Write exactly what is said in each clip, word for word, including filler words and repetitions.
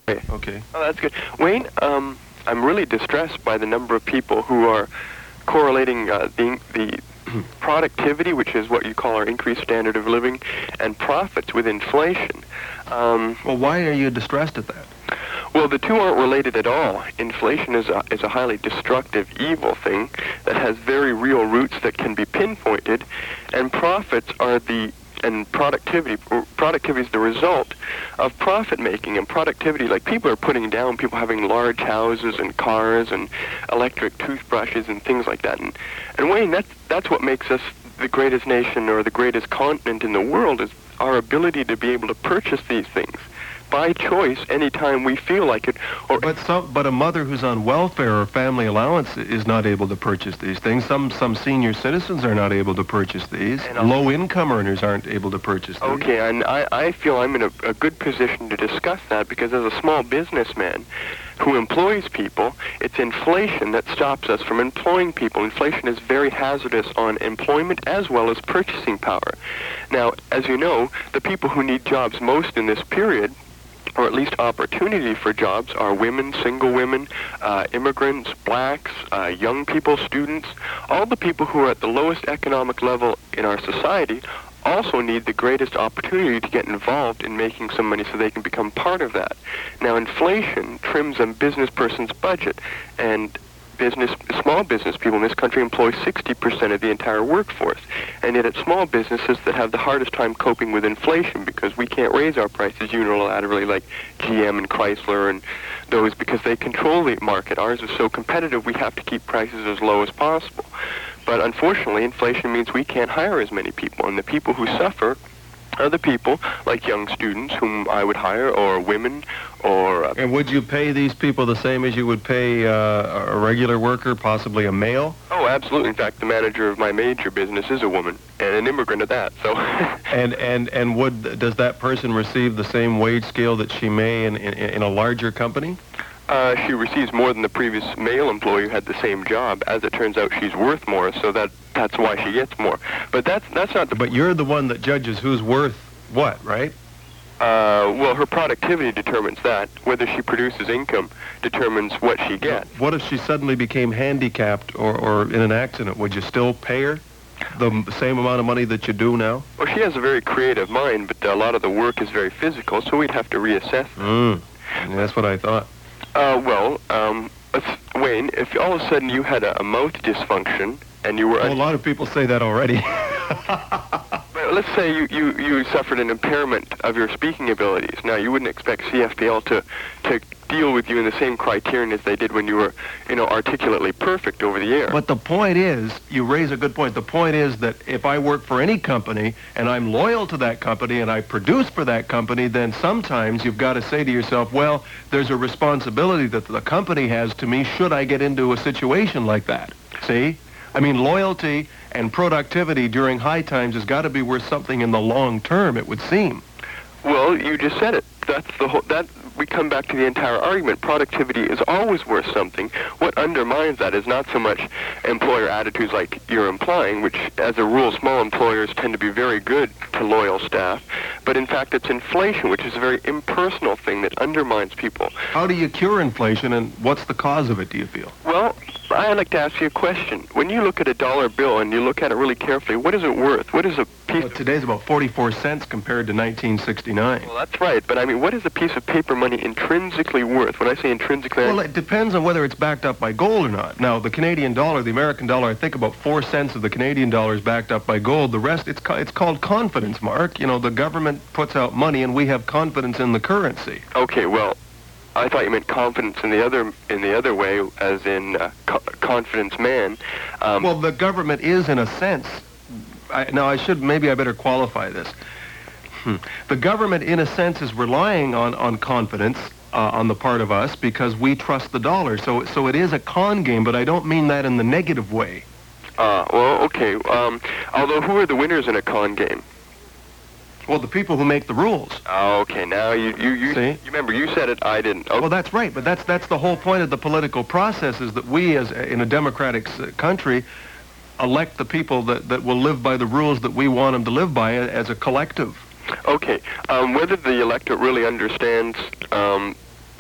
Okay. Oh, that's good. Wayne, um, I'm really distressed by the number of people who are correlating uh, the, the productivity, which is what you call our increased standard of living, and profits with inflation. Um, well, why are you distressed at that? Well, the two aren't related at all. Inflation is a, is a highly destructive, evil thing that has very real roots that can be pinpointed, and profits are the and productivity. Productivity is the result of profit making, and productivity, like people are putting down people having large houses and cars and electric toothbrushes and things like that. And, and Wayne, that's that's what makes us the greatest nation or the greatest continent in the world, is our ability to be able to purchase these things by choice anytime we feel like it. Or but some, but a mother who's on welfare or family allowance is not able to purchase these things. Some some senior citizens are not able to purchase these. Low-income earners aren't able to purchase these. Okay, and I, I feel I'm in a, a good position to discuss that, because as a small businessman who employs people, it's inflation that stops us from employing people. Inflation is very hazardous on employment as well as purchasing power. Now, as you know, the people who need jobs most in this period, or at least opportunity for jobs, are women, single women, uh, immigrants, blacks, uh, young people, students. All the people who are at the lowest economic level in our society also need the greatest opportunity to get involved in making some money so they can become part of that. Now, inflation trims a business person's budget, and business, small business people in this country employ sixty percent of the entire workforce. And yet it's small businesses that have the hardest time coping with inflation, because we can't raise our prices unilaterally like G M and Chrysler and those, because they control the market. Ours is so competitive, we have to keep prices as low as possible. But unfortunately, inflation means we can't hire as many people, and the people who suffer are the people like young students whom I would hire, or women, or... Uh, and would you pay these people the same as you would pay uh, a regular worker, possibly a male? Oh, absolutely. In fact, the manager of my major business is a woman, and an immigrant at that, so... and and and would does that person receive the same wage scale that she may in, in, in a larger company? Uh, she receives more than the previous male employee who had the same job. As it turns out, she's worth more, so that that's why she gets more. But that's that's not the... But you're the one that judges who's worth what, right? Uh, well, her productivity determines that. Whether she produces income determines what she gets. What if she suddenly became handicapped or, or in an accident? Would you still pay her the same amount of money that you do now? Well, she has a very creative mind, but a lot of the work is very physical, so we'd have to reassess that. Mm. Yeah, that's what I thought. Uh, well, um, Wayne, if all of a sudden you had a, a mouth dysfunction and you were... Well, a lot of people say that already. But let's say you, you, you suffered an impairment of your speaking abilities. Now, you wouldn't expect C F P L to, to deal with you in the same criterion as they did when you were, you know, articulately perfect over the air. But the point is, you raise a good point. The point is that if I work for any company and I'm loyal to that company and I produce for that company, then sometimes you've got to say to yourself, well, there's a responsibility that the company has to me should I get into a situation like that. See? I mean, loyalty and productivity during high times has got to be worth something in the long term, it would seem. Well, you just said it. That's the whole... That we come back to the entire argument. Productivity is always worth something. What undermines that is not so much employer attitudes like you're implying, which, as a rule, small employers tend to be very good to loyal staff, but in fact it's inflation, which is a very impersonal thing that undermines people. How do you cure inflation, and what's the cause of it, do you feel? Well, I'd like to ask you a question. When you look at a dollar bill and you look at it really carefully, what is it worth? What is a piece... Well, today's about forty-four cents compared to nineteen sixty-nine. Well, that's right, but I mean, what is a piece of paper money intrinsically worth? When I say intrinsically... Well, it depends on whether it's backed up by gold or not. Now, the Canadian dollar, the American dollar, I think about four cents of the Canadian dollar is backed up by gold. The rest, it's, ca it's called confidence, Mark. You know, the government puts out money and we have confidence in the currency. Okay, well... I thought you meant confidence in the other in the other way, as in uh, co confidence man. Um, well, the government is, in a sense. I, now, I should maybe I better qualify this. Hmm. The government, in a sense, is relying on on confidence uh, on the part of us because we trust the dollar. So, so it is a con game, but I don't mean that in the negative way. Uh, well, okay. Um, although, who are the winners in a con game? Well, the people who make the rules. Oh, okay. Now you you you, See? you remember you said it. I didn't. Oh. Well, that's right. But that's that's the whole point of the political process, is that we, as in a democratic country, elect the people that that will live by the rules that we want them to live by as a collective. Okay. Um, whether the electorate really understands. Um,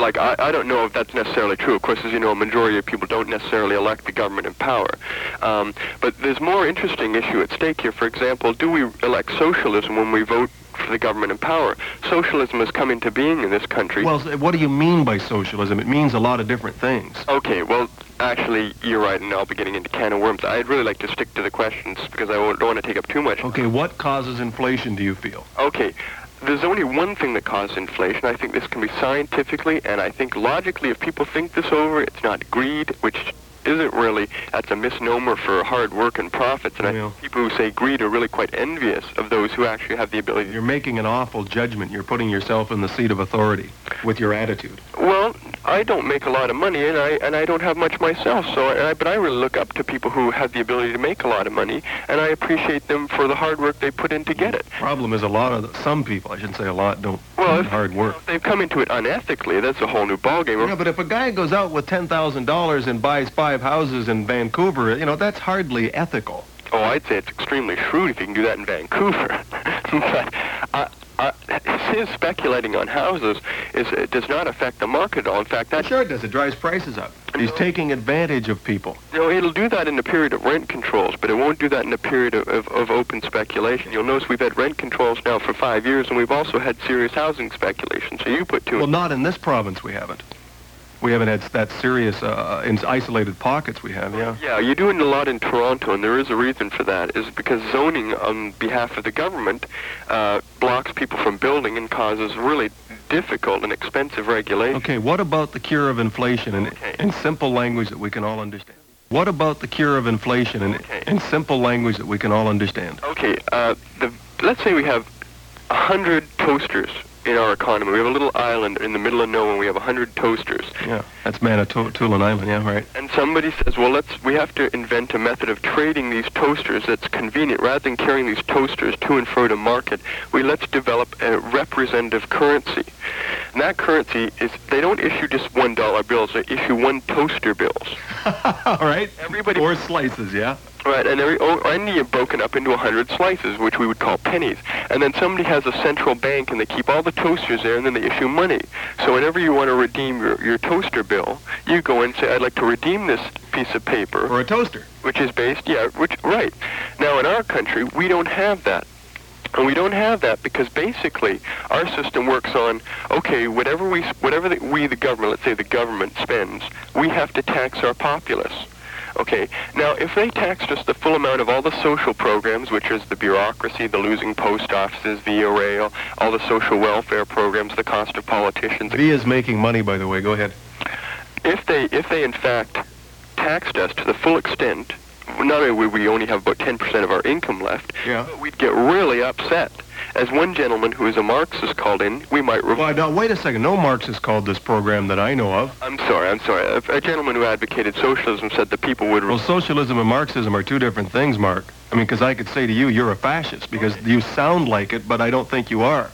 like, I, I don't know if that's necessarily true. Of course, as you know, a majority of people don't necessarily elect the government in power. Um, but there's more interesting issue at stake here. For example, do we elect socialism when we vote for the government in power? Socialism has come into being in this country. Well, what do you mean by socialism? It means a lot of different things. Okay, well, actually, you're right, and I'll be getting into can of worms. I'd really like to stick to the questions because I don't want to take up too much. Okay, what causes inflation, do you feel? Okay, there's only one thing that causes inflation. I think this can be scientifically, and I think logically, if people think this over, it's not greed, which isn't really, that's a misnomer for hard work and profits, and I think people who say greed are really quite envious of those who actually have the ability. You're making an awful judgment. You're putting yourself in the seat of authority with your attitude. Well, I don't make a lot of money, and I and I don't have much myself. So, I, but I really look up to people who have the ability to make a lot of money, and I appreciate them for the hard work they put in to get it. The problem is a lot of the, some people, I shouldn't say a lot, don't well, do if, hard work. If they've come into it unethically, that's a whole new ballgame. Yeah, but if a guy goes out with ten thousand dollars and buys five houses in Vancouver, you know, that's hardly ethical. Oh, I'd say it's extremely shrewd if you can do that in Vancouver. But uh, uh, his speculating on houses is it does not affect the market at all. In fact, that sure it does. It drives prices up. He's taking advantage of people. You know, it'll do that in a period of rent controls, but it won't do that in a period of, of, of open speculation. You'll notice we've had rent controls now for five years, and we've also had serious housing speculation. So you put two. Well, not in this province. We haven't. We haven't had that serious, uh, in isolated pockets we have, yeah. Yeah, you're doing a lot in Toronto, and there is a reason for that, is because zoning on behalf of the government uh, blocks people from building and causes really difficult and expensive regulation. Okay, what about the cure of inflation in, okay. in simple language that we can all understand? What about the cure of inflation in, okay. in simple language that we can all understand? Okay, uh, the, let's say we have one hundred toasters in our economy. We have a little island in the middle of nowhere. We have one hundred toasters. Yeah, that's Manitoulin Island, yeah, right. And somebody says, well, let's we have to invent a method of trading these toasters that's convenient. Rather than carrying these toasters to and fro to market, we let's develop a representative currency. And that currency is, they don't issue just one dollar bills. They issue one toaster bills. All right. Everybody. Four slices, yeah. Right, and every oh, and you're broken up into one hundred slices, which we would call pennies. And then somebody has a central bank, and they keep all the toasters there, and then they issue money. So whenever you want to redeem your, your toaster bill, you go and say, I'd like to redeem this piece of paper. Or a toaster. Which is based, yeah, which right. Now, in our country, we don't have that. And we don't have that because basically our system works on, okay, whatever we, whatever the, we, the government, let's say the government spends, we have to tax our populace. Okay, now if they taxed us the full amount of all the social programs, which is the bureaucracy, the losing post offices, via rail, all the social welfare programs, the cost of politicians. V is making money, by the way. Go ahead. If they, if they in fact taxed us to the full extent, not only would we only have about ten percent of our income left, yeah. but we'd get really upset. As one gentleman who is a Marxist called in, we might... Rev- well, no, wait a second. No Marxist called this program that I know of. I'm sorry, I'm sorry. A, a gentleman who advocated socialism said that people would... Re- well, socialism and Marxism are two different things, Mark. I mean, because I could say to you, you're a fascist, because okay. you sound like it, but I don't think you are.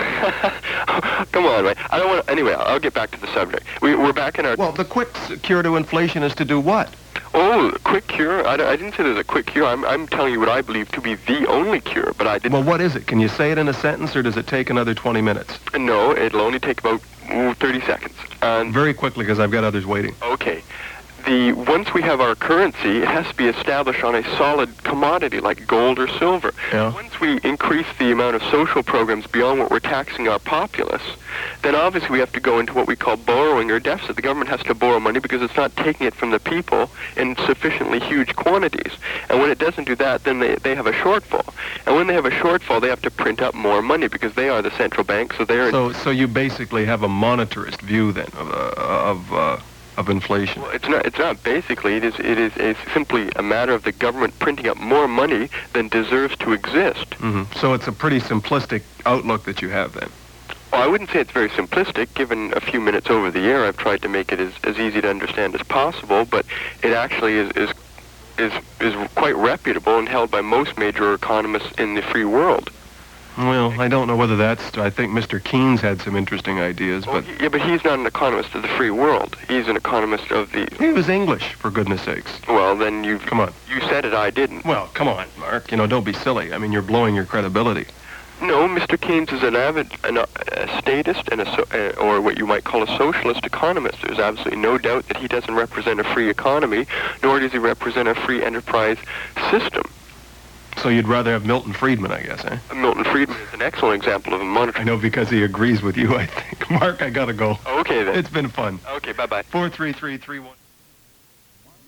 Uh, come on, right? I don't want to... Anyway, I'll get back to the subject. We, we're back in our... Well, the quick cure to inflation is to do what? Oh, quick cure? I, I didn't say there's a quick cure. I'm, I'm telling you what I believe to be the only cure, but I didn't... Well, what is it? Can you say it in a sentence, or does it take another twenty minutes? No, it'll only take about ooh, thirty seconds. And very quickly, because I've got others waiting. Okay. The, once we have our currency, it has to be established on a solid commodity like gold or silver. Yeah. Once we increase the amount of social programs beyond what we're taxing our populace, then obviously we have to go into what we call borrowing or deficit. The government has to borrow money because it's not taking it from the people in sufficiently huge quantities. And when it doesn't do that, then they, they have a shortfall. And when they have a shortfall, they have to print up more money because they are the central bank, so they're... So, so you basically have a monetarist view then of... Uh, of uh of inflation. Well, it's not. It's not basically. It is. It is a, simply a matter of the government printing up more money than deserves to exist. Mm-hmm. So it's a pretty simplistic outlook that you have then. Well, I wouldn't say it's very simplistic. Given a few minutes over the air, I've tried to make it as, as easy to understand as possible. But it actually is is is is quite reputable and held by most major economists in the free world. Well, I don't know whether that's... I think Mister Keynes had some interesting ideas, well, but... Yeah, but he's not an economist of the free world. He's an economist of the... He was English, for goodness sakes. Well, then you... Come on. You said it, I didn't. Well, come on, Mark. You know, don't be silly. I mean, you're blowing your credibility. No, Mister Keynes is an avid an, a statist and a so, uh, or what you might call a socialist economist. There's absolutely no doubt that he doesn't represent a free economy, nor does he represent a free enterprise system. So you'd rather have Milton Friedman, I guess, eh? Milton Friedman is an excellent example of a monetary... I know, because he agrees with you, I think. Mark, I gotta go. Okay, then. It's been fun. Okay, bye-bye. four three three three one